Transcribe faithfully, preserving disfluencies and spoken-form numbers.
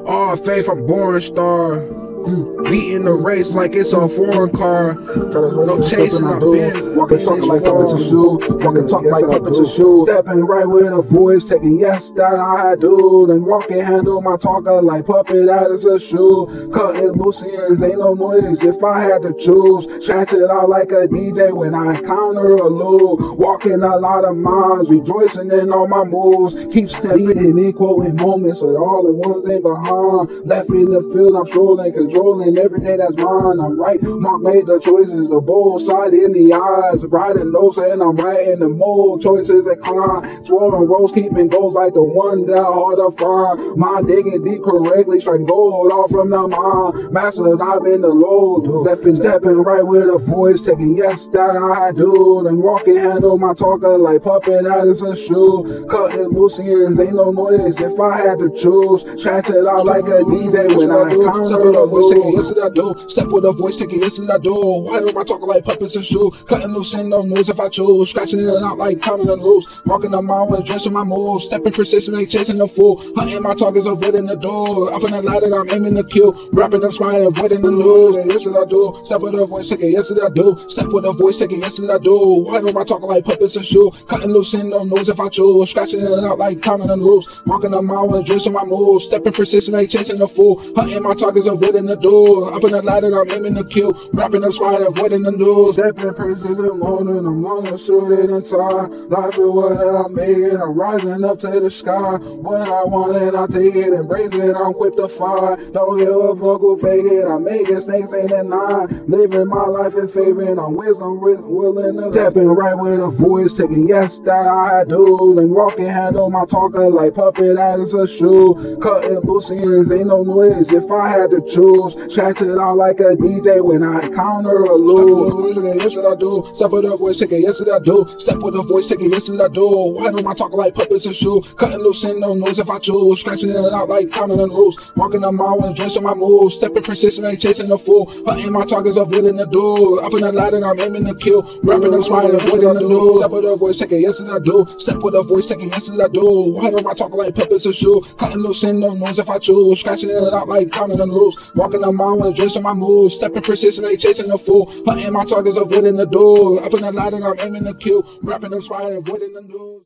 All faith, I'm born star. Beating the race like it's a foreign car. No chasing, I'm been walking, talking like puppets and shoe. Walking, talking like puppets and shoe. Stepping right with a voice, taking yes that I do. Then walking, handle my talker like puppet as a shoe. Cutting loose ends, ain't no noise if I had to choose. Scratch it out like a D J when I encounter a loop. Walking a lot of miles, rejoicing in all my moves. Keep stepping in quoting moments with all the ones ain't behind. Left in the field, I'm strolling, controlling every day that's mine. I'm right, Mark made the choices, the bold side in the eyes, bright and nose, and I'm right in the mold. Choices incline, swirling roads, keeping goals like the one that hard to find. Mind digging deep correctly, striking gold off from the mind. Master dive in the load, left and stepping right with a voice, taking yes that I do. Then walking, handle my talker like puppet as a shoe. Cutting loose ends, ain't no noise if I had to choose. Scratch it out like a D J when I encounter a voice, taking yes that I do. Step with a voice, taking yes that I do. Why do I talk like puppets and shoe? Cutting loose, ain't no noise if I choose. Scratching it out like common and loose. Walking the mile with dressing my moves. Stepping persistent, ain't chasing the fool. Hunting my targets, avoiding the door. Up in the ladder, I'm aiming to kill. Rapping up, spine, avoiding the news. Yes that I do. Step with a voice, taking yes that I do. Step with a voice, taking yes that I do. Why do I talk like puppets and shoe? Cutting loose, ain't no noise if I choose. Scratching it out like common and loose. Walking the mile with dressing my moves. Stepping persistent, ain't chasing the fool. Hunting my targets, avoiding the door. Up in the ladder, I'm aiming to kill. Rapping up, spine, avoiding the news. Stepping persistent, morning, I'm on a suited and tie. Life is what I made, I'm rising up to the sky. What I want it, I take it, embrace it, I'm quick to fire. Don't give a fuck who fake it, I make it, snakes ain't at nine. Living my life in favor, and I'm wisdom, willing to stepping right with a voice, taking yes that I do. Then walking, handle my talker like puppet as a shoe. Cutting loose ends, ain't no noise if I had to choose. Scratch it out like a D J when I encounter a loop. Yes that I do. Step with a voice, taking yes that I do. Step with a voice, taking yes that I do. Why do I talk like puppets and shoe? Cutting loose, ain't no noise if I choose. Scratching it out like common and loose. Walking the mile with dressing my moves. Stepping persistent, ain't chasing the fool. Hunting my targets, avoiding the door. Up in the ladder, I'm aiming to kill. Rapping up, spine, avoiding the news. Step with a voice, taking yes that I do. Step with a voice, taking yes that I do. Why do I talk like puppets and shoe? Cutting loose, ain't no noise if I choose. Scratching it out like common and loose. Walking the mile with dressing my moves. Stepping persistent, ain't chasing the fool. Hunting my targets, avoiding the door. Up in the ladder, I'm aiming to kill. Rapping up, spine, avoiding the news.